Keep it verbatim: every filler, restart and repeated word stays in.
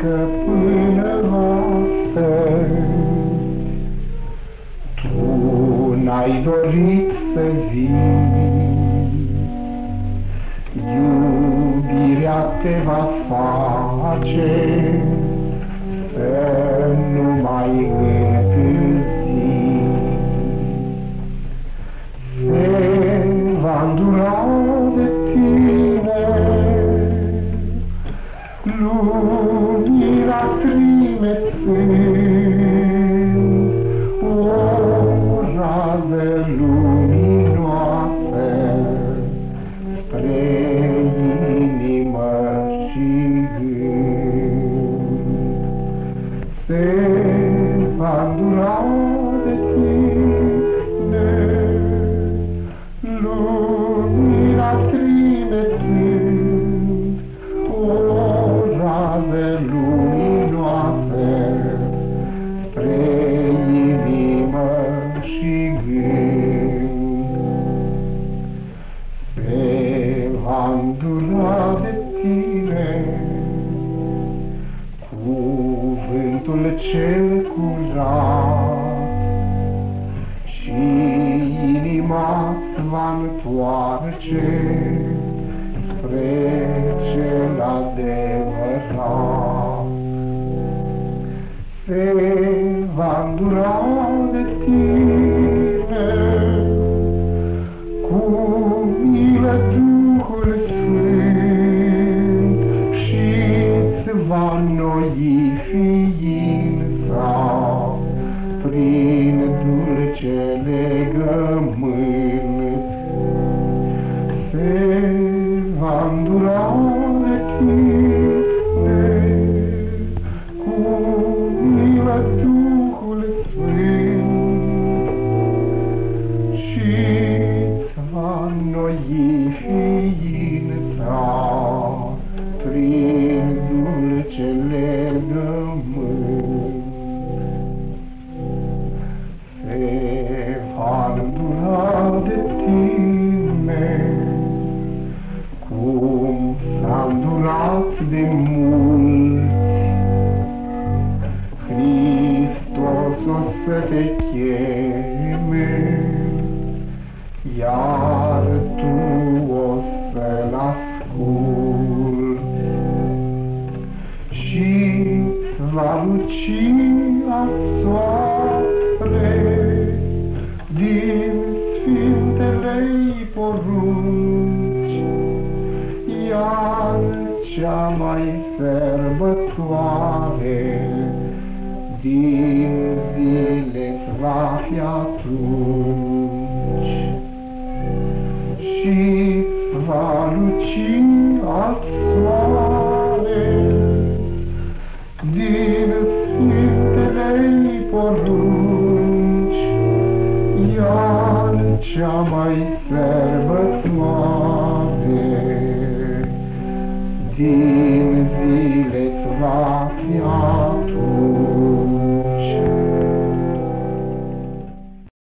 că până astăzi tu n-ai dorit să vii. Iubirea te va face să nu mai întârzi. Se va îndura de tine lumina trimețând, o rază luminoasă spre inimă și gând. Se va îndura de tine lumina trimețând, o rază luminoasă spre inimă și gând. Se va îndura de tine cuvântul cel curat și inima-ți va întoarce spre cel adevărat. Se va îndura de tine cu milă Duhul Sfânt și-ți va înnoi ființa prin dulce legământ. Se va îndura de tine cu milă Duhul Sfânt și-ți va înnoi ființa prin dulce legământ. Se va îndura de tine cum s-a îndurat de mult. Hristos o să te cheme, iar tu o să-L asculți și-ți va luci al soare din sfintele-i porunci, iar cea mai sărbătoare din zile-ți va fi atunci. Și-ți va luci al soare din sfintele-i porunci, iar cea mai sărbătoare din